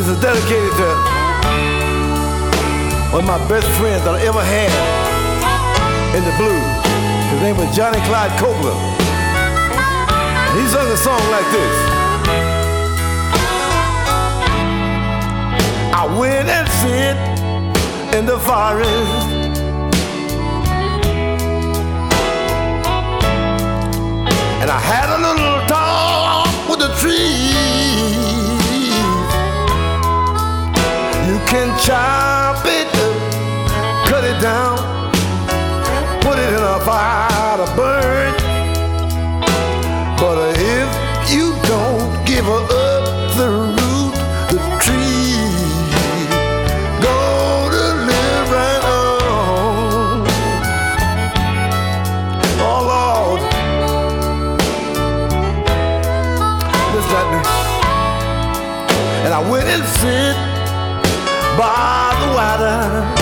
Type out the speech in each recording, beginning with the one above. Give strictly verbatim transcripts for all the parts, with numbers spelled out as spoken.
This is dedicated to one of my best friends that I ever had in the blues. His name was Johnny Clyde Copeland. And he sung a song like this. I went and sit in the forest, and I had a little talk with the trees. You can chop it, cut it down, put it in a fire to burn. But if you don't give up the root, the tree gonna live right on. Oh Lord, listen at me. And I went and sit by the water,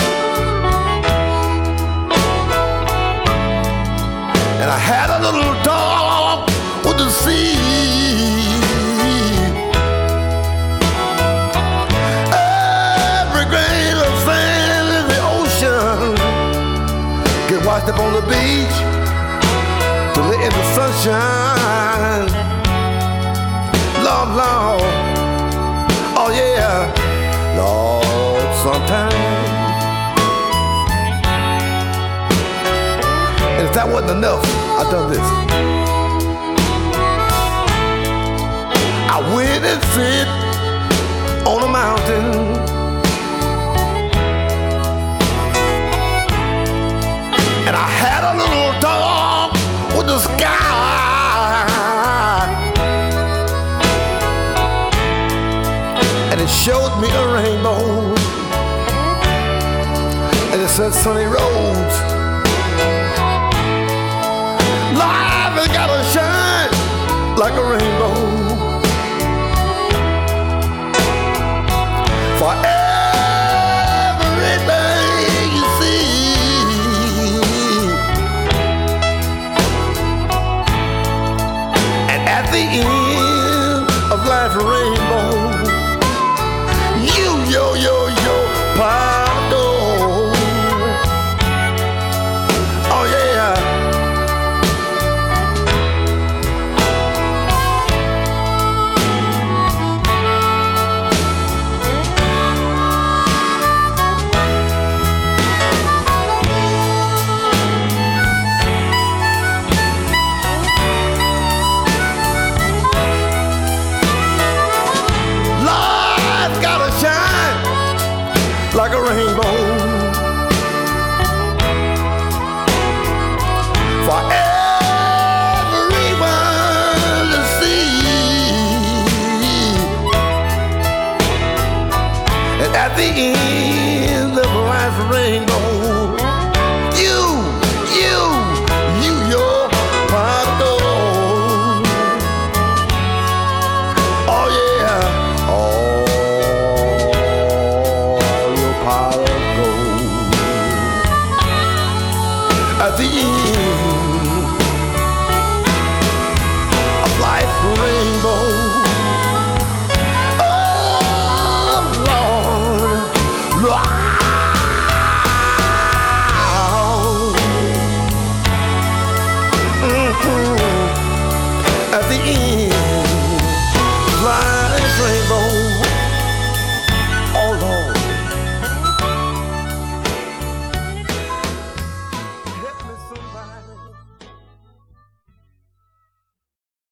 and I had a little talk with the sea. Every grain of sand in the ocean get washed up on the beach to let in the sunshine. Lord, Lord, oh yeah, Lord, sometimes. And if that wasn't enough, I done this. I went and sit on a mountain, and I had a little talk with the sky, and it showed me a rainbow, and it said sunny roads. Life has gotta shine like a rainbow. For everything you see, and at the end of life's rainbow, you, yo, yo, yo, pot of gold. Oh yeah. Like a rainbow for everyone to see, and at the end of life's rainbow, you, you, you, your pot of gold. Oh yeah, oh. At the end of life's rainbow, oh Lord, Lord. Mm-hmm. At the end of life.